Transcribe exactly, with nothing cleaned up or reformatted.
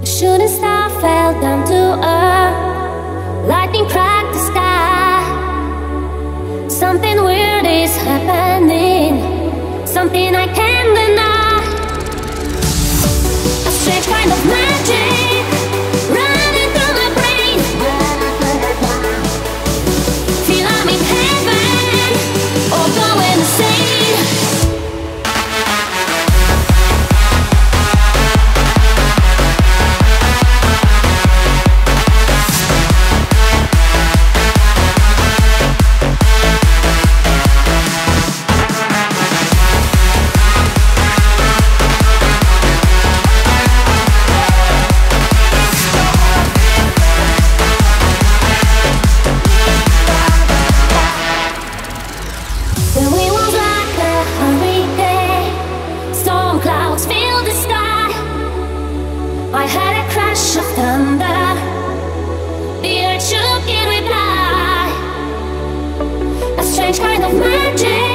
shooting star fell down to earth. Lightning cracked the sky. Something weird is happening, something I can't deny. A strange kind of magic running through my brain. Feel I'm in heaven or going insane. I had a crash of thunder. The earth shook in reply. A strange kind of magic